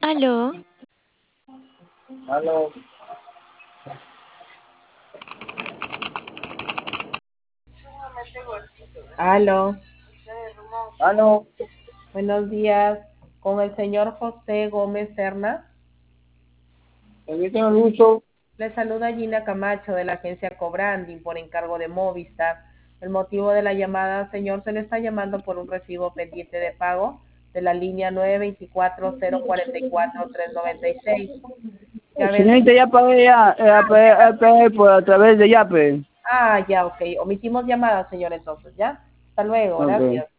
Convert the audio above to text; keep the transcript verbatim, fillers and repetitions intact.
Aló, Aló, Aló, aló, buenos días. Con el señor José Gómez Serna. permítame el uso. Le saluda Gina Camacho de la agencia Cobranding por encargo de Movistar. El motivo de la llamada, señor, se le está llamando por un recibo pendiente de pago de la línea nueve dos cuatro cero cuatro cuatro tres nueve seis. Ya ves. Señorita, ya pagué ya, eh, Ah, pagué, ya. eh, pagué por a través de Yape. Ah, ya, ok. Omitimos llamada, señor, entonces, ¿ya? Hasta luego, Ok. gracias.